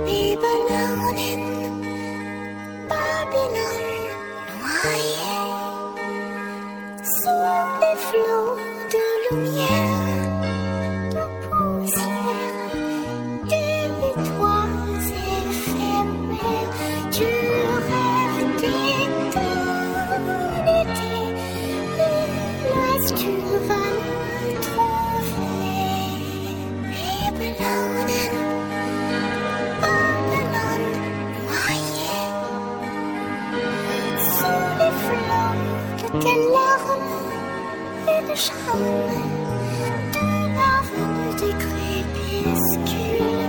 Babylone in Babylone noyée sur les flots de lumière, de poussière, d'étoiles éphémères, du rêve d'éternité. Où est-ce que tu vas me trouver? Babylone in Babylone noyée sous les flots de tes larmes et de charme, de larmes du crépuscule.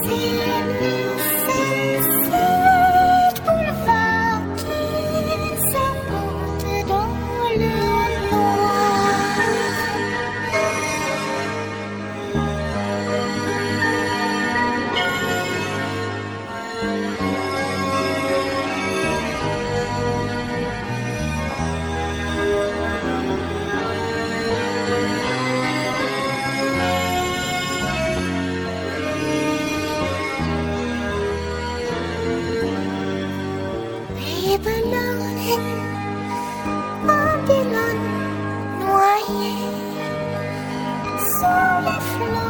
C'est boulevard qui s'apporte dans le noir. Babylone in Babylone noyée sous les flots